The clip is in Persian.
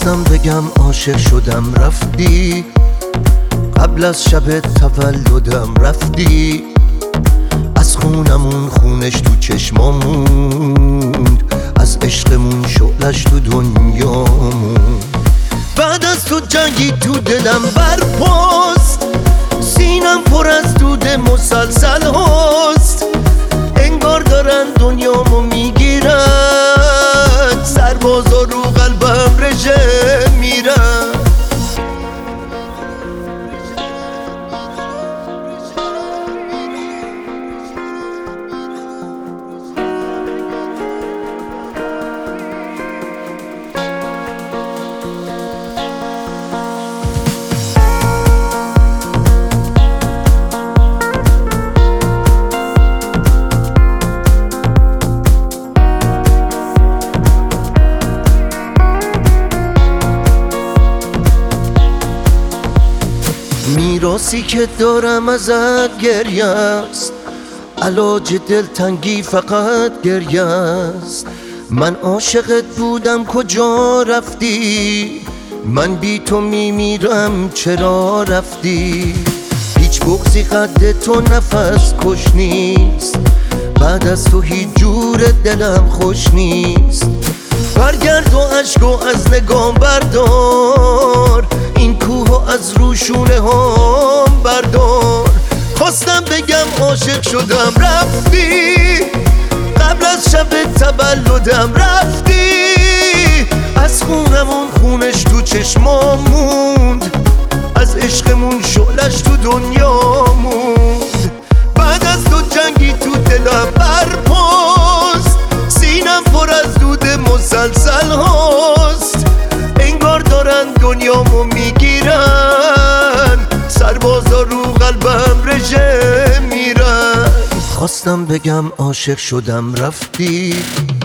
خواستم بگم عاشق شدم رفتی، قبل از شب تولدم رفتی، از خونمون خونش تو چشمامون، از عشقمون شعلش تو دنیامون. بعد از تو جنگی تو دلم برپاست، سینم پر از دود مسلسل هست، انگار دارن دنیامو میگیرن، سربازا رو قلبم رژه میرن. میراثی که دارم ازت گریه است، علاج دلتنگی فقط گریه است. من عاشقت بودم کجا رفتی، من بی تو میمیرم چرا رفتی. هیچ بغضی قد تو نفس کش نیست، بعد از تو هیچ جور دلم خوش نیست. برگرد و عشقو از نگام بردار، این کوه از روشونه هم بردار. خواستم بگم عاشق شدم رفتی، قبل از شب تولدم رفتی، از خونمون خونش تو چشمام موند، از عشقمون شعلش تو دنیا موند. بعد از تو جنگی تو دلم برپاست، سینم پر از دود مسلسل هست، انگار دارن دنیامو میگیرن، سربازا رو قلبم رژه میرن. خواستم بگم عاشق شدم رفتی،